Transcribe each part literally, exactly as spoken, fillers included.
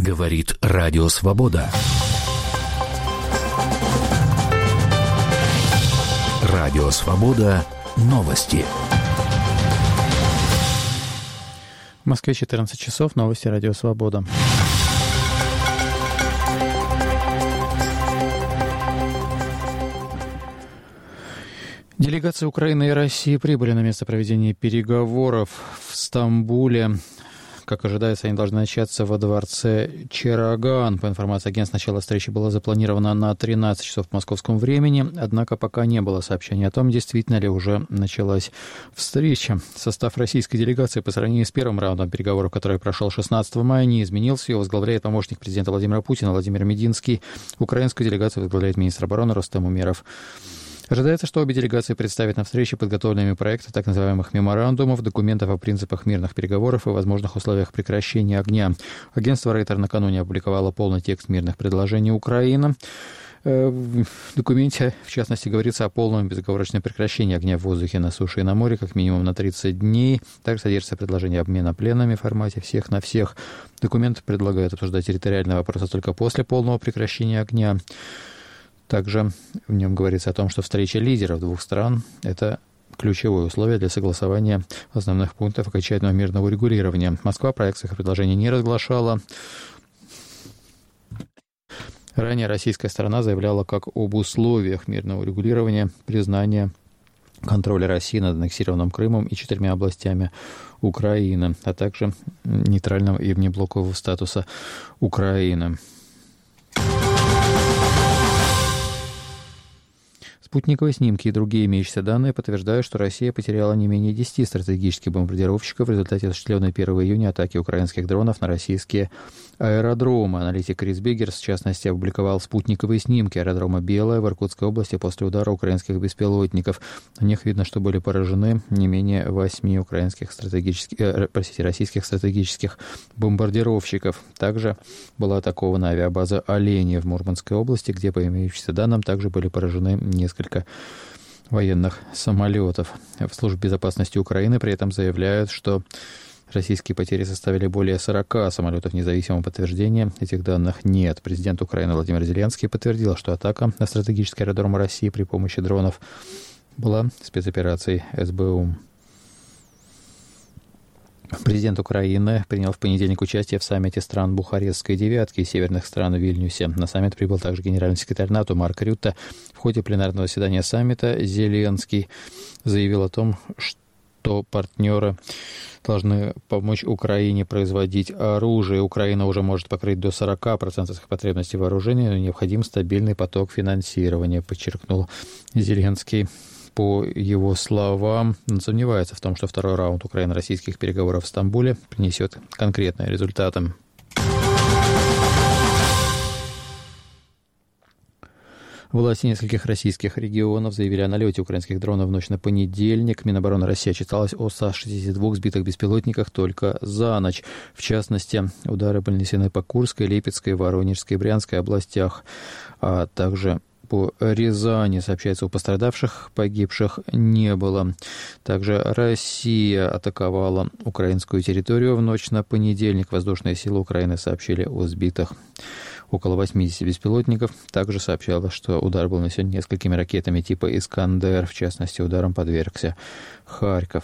Говорит Радио Свобода. Радио Свобода. Новости. В Москве четырнадцать часов. Новости Радио Свобода. Делегации Украины и России прибыли на место проведения переговоров в Стамбуле. Как ожидается, они должны начаться во дворце Чараган. По информации агентства, начало встречи было запланировано на тринадцать часов по московскому времени, однако пока не было сообщений о том, действительно ли уже началась встреча. Состав российской делегации по сравнению с первым раундом переговоров, который прошел шестнадцатого мая, не изменился. Его возглавляет помощник президента Владимира Путина Владимир Мединский. Украинскую делегацию возглавляет министр обороны Рустем Умеров. Ожидается, что обе делегации представят на встрече подготовленные проекты так называемых меморандумов, документов о принципах мирных переговоров и возможных условиях прекращения огня. Агентство Рейтер накануне опубликовало полный текст мирных предложений Украины. В документе, в частности, говорится о полном безоговорочном прекращении огня в воздухе, на суше и на море, как минимум на тридцать дней. Также содержится предложение обмена пленными в формате всех на всех. Документ предлагает обсуждать территориальные вопросы только после полного прекращения огня. Также в нем говорится о том, что встреча лидеров двух стран – это ключевое условие для согласования основных пунктов окончательного мирного урегулирования. Москва проект своих предложений не разглашала. Ранее российская сторона заявляла как об условиях мирного урегулирования признания контроля России над аннексированным Крымом и четырьмя областями Украины, а также нейтрального и внеблокового статуса Украины. Спутниковые снимки и другие имеющиеся данные подтверждают, что Россия потеряла не менее десяти стратегических бомбардировщиков в результате осуществленной первого июня атаки украинских дронов на российские аэродромы. Аналитик Крис Биггерс, в частности, опубликовал спутниковые снимки аэродрома Белая в Иркутской области после удара украинских беспилотников. На них видно, что были поражены не менее восьми украинских стратегических, э, простите, российских стратегических бомбардировщиков. Также была атакована авиабаза «Оленья» в Мурманской области, где, по имеющимся данным, также были поражены несколько военных самолетов. В Службе безопасности Украины при этом заявляют, что российские потери составили более сорока самолетов. Независимого подтверждения этих данных нет. Президент Украины Владимир Зеленский подтвердил, что атака на стратегический аэродром России при помощи дронов была спецоперацией эс бэ у. Президент Украины принял в понедельник участие в саммите стран Бухарестской девятки и северных стран в Вильнюсе. На саммит прибыл также генеральный секретарь НАТО Марк Рютте. В ходе пленарного заседания саммита Зеленский заявил о том, что партнеры должны помочь Украине производить оружие. Украина уже может покрыть до сорок процентов своих потребностей вооружения, но необходим стабильный поток финансирования, подчеркнул Зеленский. По его словам, он сомневается в том, что второй раунд украино-российских переговоров в Стамбуле принесет конкретные результаты. Власти нескольких российских регионов заявили о налете украинских дронов в ночь на понедельник. Минобороны России отчиталась о ста шестидесяти двух сбитых беспилотниках только за ночь. В частности, удары были нанесены по Курской, Липецкой, Воронежской и Брянской областях, а также по Рязани. Сообщается, у пострадавших, погибших не было. Также Россия атаковала украинскую территорию в ночь на понедельник. Воздушные силы Украины сообщили о сбитых около восьмидесяти беспилотников. Также сообщалось, что удар был нанесен несколькими ракетами типа «Искандер». В частности, ударом подвергся Харьков.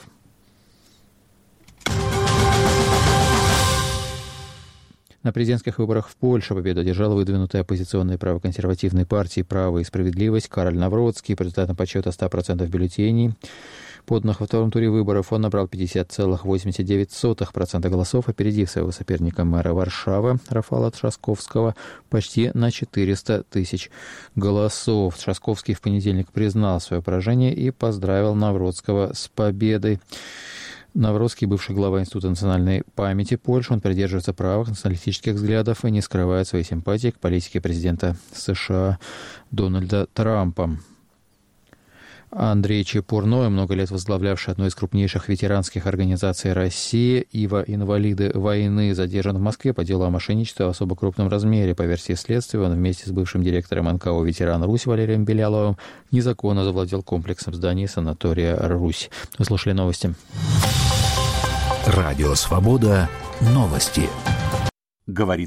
На президентских выборах в Польше победу одержала выдвинутая оппозиционной правоконсервативной партией «Право и справедливость» Кароль Навроцкий. По результатам подсчета ста процентов бюллетеней, поданных во втором туре выборов, он набрал пятьдесят целых восемьдесят девять сотых процента голосов, опередив своего соперника мэра Варшавы Рафала Трашковского почти на четыреста тысяч голосов. Трашковский в понедельник признал свое поражение и поздравил Навроцкого с победой. Навроцкий, бывший глава Института национальной памяти Польши, он придерживается правых националистических взглядов и не скрывает своей симпатии к политике президента США Дональда Трампа. Андрей Чепурной, много лет возглавлявший одну из крупнейших ветеранских организаций России, ИВА «Инвалиды войны», задержан в Москве по делу о мошенничестве в особо крупном размере. По версии следствия, он вместе с бывшим директором эн ка о «Ветеран Русь» Валерием Беляловым незаконно завладел комплексом зданий санатория «Русь». Вы слушали новости. Радио «Свобода». Новости. Говорит